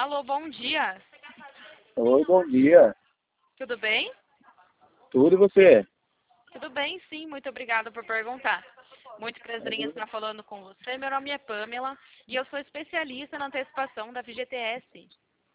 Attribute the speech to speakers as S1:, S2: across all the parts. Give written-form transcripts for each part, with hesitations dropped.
S1: Alô, bom dia.
S2: Oi, bom dia.
S1: Tudo bem?
S2: Tudo e você?
S1: Tudo bem, sim. Muito obrigada por perguntar. Muito prazer em estar falando com você. Meu nome é Pamela e eu sou especialista na antecipação da FGTS.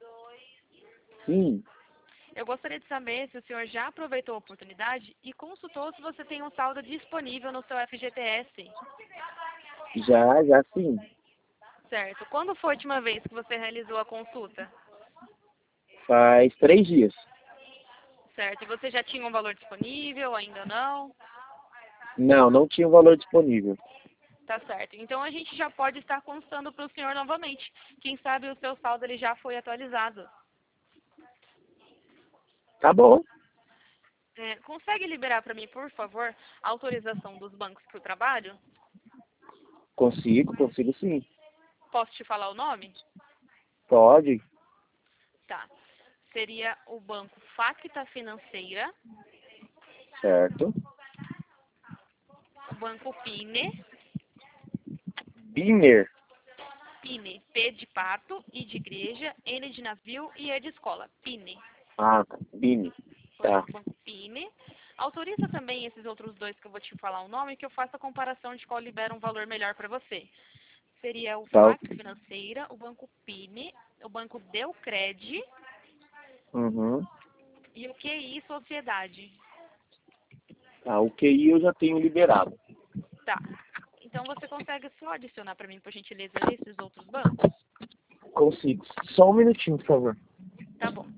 S2: Sim,
S1: Eu gostaria de saber se o senhor já aproveitou a oportunidade e consultou se você tem um saldo disponível no seu FGTS.
S2: já sim.
S1: Certo. Quando foi a última vez que você realizou a consulta?
S2: Faz 3 dias.
S1: Certo. E você já tinha um valor disponível? Ainda não?
S2: Não tinha o valor disponível.
S1: Tá certo. Então a gente já pode estar consultando para o senhor novamente. Quem sabe o seu saldo ele já foi atualizado.
S2: Tá bom,
S1: Consegue liberar para mim, por favor, a autorização dos bancos para o trabalho?
S2: consigo sim.
S1: Posso te falar o nome?
S2: Pode,
S1: Tá. Seria o banco Facta Financeira,
S2: certo.
S1: o banco Pine,
S2: Biner.
S1: Pine, P de pato, I de igreja, N de navio e E de escola. Pine.
S2: Ah, Bini. Tá,
S1: Banco Pine. Autoriza também esses outros dois que eu vou te falar o nome, que eu faça a comparação de qual libera um valor melhor para você. Seria o
S2: tá.
S1: Facta Financeira, o banco Pine, o banco Deucred
S2: Uhum.
S1: e o QI Sociedade.
S2: Tá, o QI eu já tenho liberado.
S1: Tá. Então você consegue só adicionar para mim, por gentileza, esses outros bancos?
S2: Consigo. Só um minutinho, por favor.
S1: Tá bom.